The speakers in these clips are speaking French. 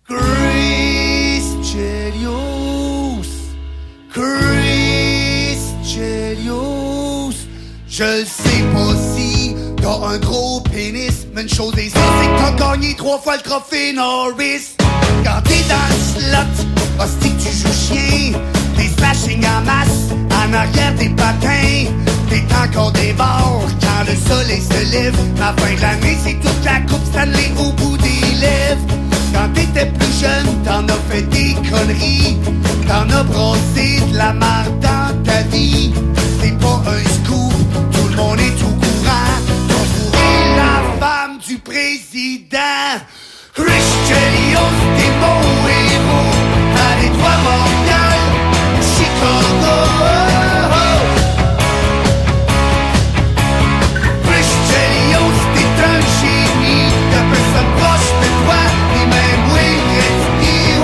Chris Chelios, Chris Chelios. Je le sais pas si t'as un gros pénis, mais une chose est sûre, c'est que t'as gagné 3 fois le trophée Norris. Quand t'es dans le slot, hostie que tu joues chien, des slashing en masse, en arrière des patins. T'es encore des bords quand le soleil se lève. La fin de l'année, c'est toute la coupe Stanley au bout des lèvres. Quand t'étais plus jeune, t'en as fait des conneries. T'en as brossé de la marde dans ta vie. C'est pas un scoop, tout le monde est au courant. T'as fourré la femme du président. Chris Chelios, t'es mon héros. Allez, toi, Montréal, Chicago. Chris Chelios, t'es un génie. Y'a personne proche de toi, ni même Wayne Gretzky.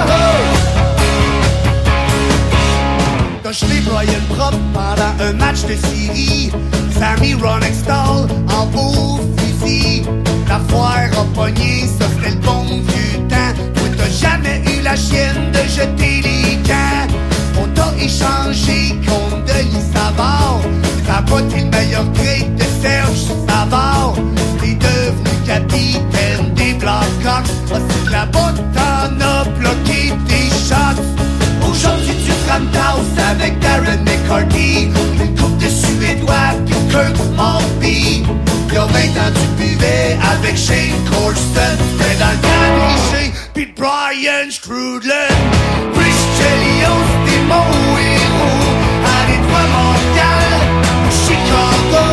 T'as jeté Brian Propp pendant un match de série. Sammy Ronextall en beau fusil. La foire a pogné, ça c'était le bon vieux temps. Toi t'as jamais eu la chienne de jeter les camps. On t'a échangé contre Denis Savard. T'as pas été le meilleur trade de Serge Savard. T'es devenu capitaine des Blackhawks. Aussi que là-bas t'en as bloqué tes shots. Aujourd'hui tu te ramasses avec Darren McCarty, une coupe de Suédois pis Kirk Maltby. Y'a 20 ans tu buvais avec Shane Corson. T'es dans le camp Richer pis Brian Strudlin. Chris Chelios, t'es mon héros. Allez toi Montréal, Chicago.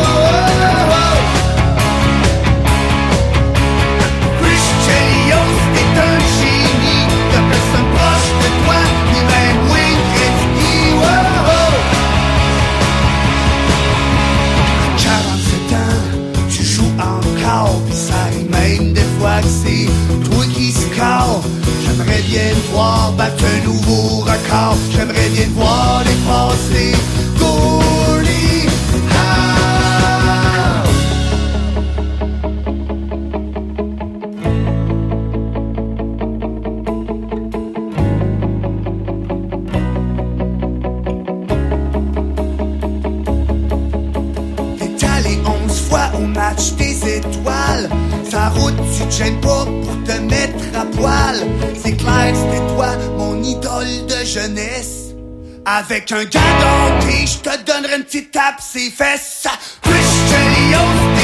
Chris Chelios, t'es un génie. Y'a personne proche de toi, ni même Wayne Gretzky. 47 ans, tu joues encore, pis ça arrive même des fois que c'est toi qui score. J'aimerais bien te voir battre un nouveau record. J'aimerais bien te voir dépasser Gordie Howe. T'es allé 11 fois au match des étoiles. Sa route, tu te gênes pas pour te mettre à poil. C'est clair, c'était toi, mon idole de jeunesse. Avec un gars d'hockey, je te donnerai une petite tape ses fesses. Chris Chelios,